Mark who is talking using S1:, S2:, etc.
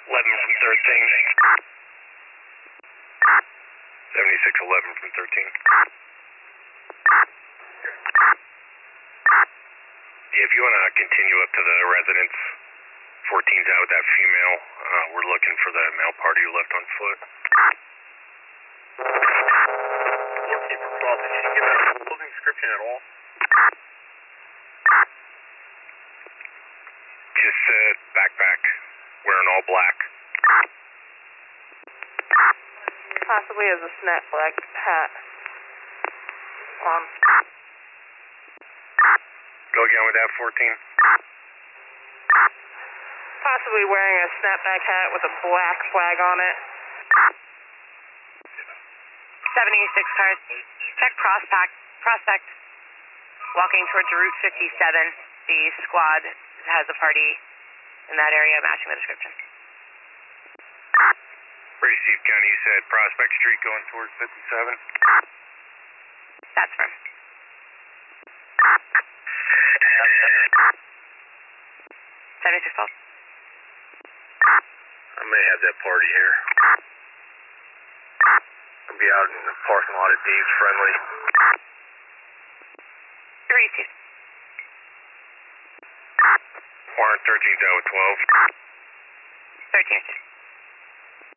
S1: 11 from 13. 7611 from 13. Yeah, if you want to continue up to the residence, 14's out with that female. We're looking for the male party who left on foot.
S2: Scorekeeper 12, did she give a clothing description at all?
S1: Just said backpack, wearing all black.
S3: Possibly has a snapback hat on.
S1: Go again with that 14.
S3: Possibly wearing a snapback hat with a black flag on it.
S4: 76 cars. Check prospect. Walking towards Route 57. The squad has a party in that area matching the description.
S1: Receive County, you said Prospect Street going towards 57?
S4: That's firm. 7612.
S2: I may have that party here. I'll be out in the parking lot at Dave's Friendly.
S4: 3-2.
S1: Warrant 13's out with 12.
S4: 13-2.